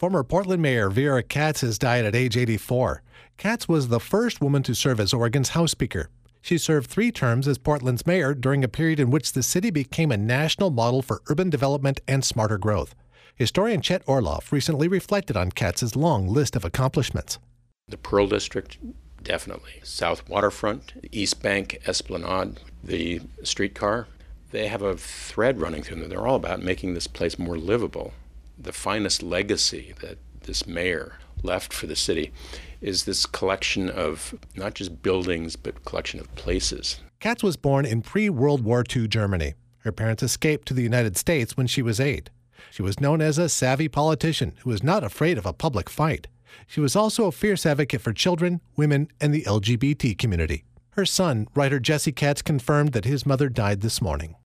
Former Portland Mayor Vera Katz has died at age 84. Katz was the first woman to serve as Oregon's House Speaker. She served 3 terms as Portland's mayor during a period in which the city became a national model for urban development and smarter growth. Historian Chet Orloff recently reflected on Katz's long list of accomplishments. The Pearl District, definitely. South Waterfront, the East Bank Esplanade, the streetcar. They have a thread running through them. They're all about making this place more livable. The finest legacy that this mayor left for the city is this collection of not just buildings, but collection of places. Katz was born in pre-World War II Germany. Her parents escaped to the United States when she was 8. She was known as a savvy politician who was not afraid of a public fight. She was also a fierce advocate for children, women, and the LGBT community. Her son, writer Jesse Katz, confirmed that his mother died this morning.